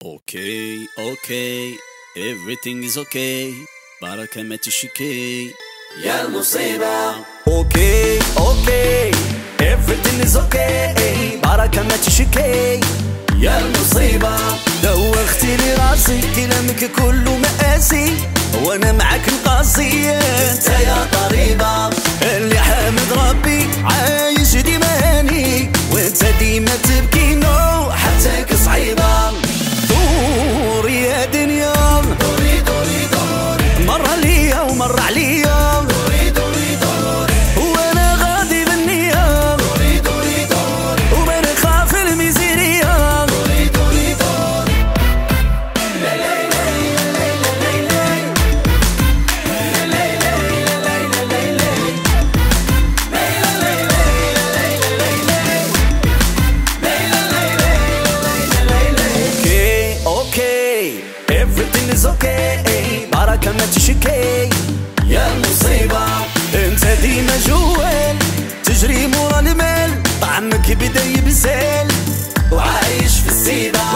اوكي اوكي everything is okay. بركة ما تشكي يا المصيبة. اوكي اوكي everything is okay. بركة ما تشكي يا المصيبة. دوختي لي راسي كلامك كله مقاسي وانا معاك القاسي انت يا طريبة. اللي حامد ربي عايش ديما هاني وانت ديما تبكي نو حتىك صعيبة. دوري يا دنيا دوري دوري دوري مرة ليا ومرة عليا دوري دوري دوري وانا غادي بالنية دوري دوري دوري وما نخاف الميزيرية دوري دوري دوري. لا لا لا لا لا everything is okay. بركة ما تشكي يا المصيبة. انت ديما جوال تجري مورا المال طعمك بدا يبسال وعايش في السيبة.